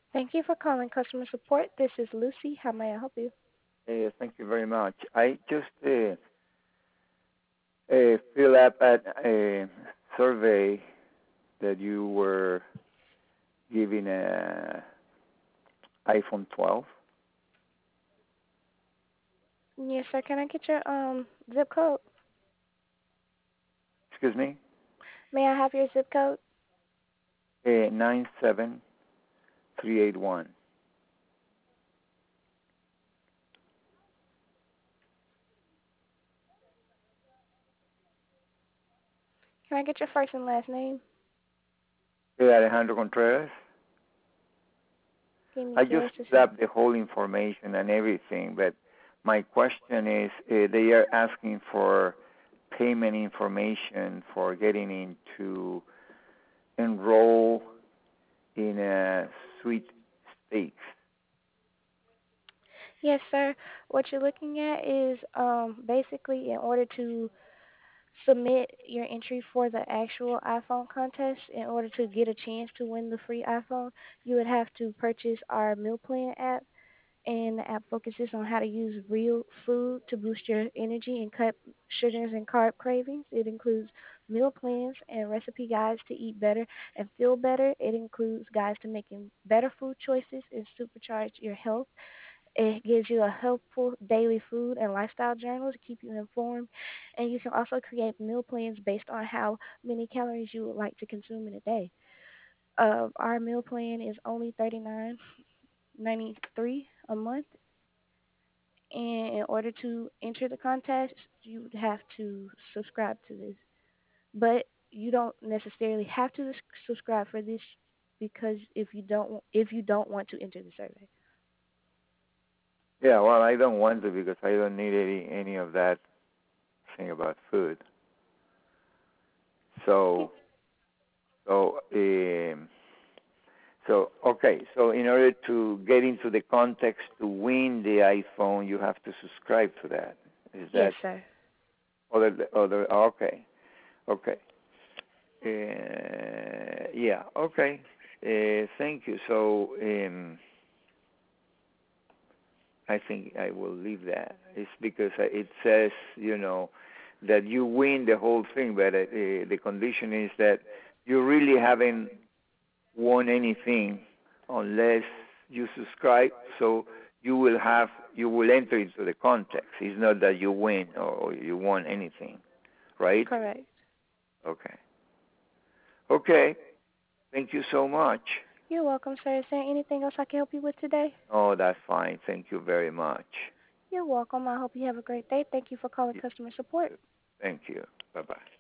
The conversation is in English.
Thank you for calling customer support. This is Lucy. How may I help you? Thank you very much. I just fill up a survey that you were giving a iPhone 12. Yes, sir. Can I get your zip code? Excuse me? May I have your zip code? 97381. Can I get your first and last name? Alejandro Contreras. Give me I just just a filled second. up the whole information and everything, but my question is they are asking for payment information for getting into enroll in a sweet stakes. Yes, sir. What you're looking at is basically in order to submit your entry for the actual iPhone contest, in order to get a chance to win the free iPhone, you would have to purchase our meal plan app. And the app focuses on how to use real food to boost your energy and cut sugars and carb cravings. It includes meal plans and recipe guides to eat better and feel better. It includes guides to making better food choices and supercharge your health. It gives you a helpful daily food and lifestyle journal to keep you informed. And you can also create meal plans based on how many calories you would like to consume in a day. Our meal plan is only $39.93 a month, and in order to enter the contest, you would have to subscribe to this. But you don't necessarily have to subscribe for this because if you don't want to enter the survey. Yeah, well, I don't want to because I don't need any of that thing about food. So so okay. So in order to get into the context to win the iPhone, you have to subscribe to that. Is Yes, that sir. other? Okay, okay. Yeah, okay. Thank you. So I think I will leave that. It's because it says, that you win the whole thing, but the condition is that you really haven't won anything unless you subscribe. So you will enter into the context. It's not that you win or you won anything, right? Correct. Okay. Okay. Thank you so much. You're welcome, sir. Is there anything else I can help you with today? Oh, that's fine. Thank you very much. You're welcome. I hope you have a great day. Thank you for calling You customer support. too. Thank you. Bye bye.